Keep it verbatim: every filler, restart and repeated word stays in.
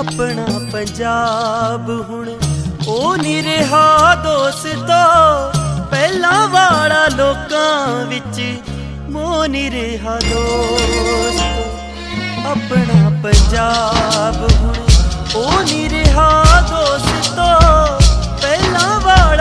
अपना पंजाब हुण ओ नहीं रहा दोस्तो, पहला वाला लोकां विच मोह नहीं रहा दोस्तो। अपना पंजाब हुण ओ नहीं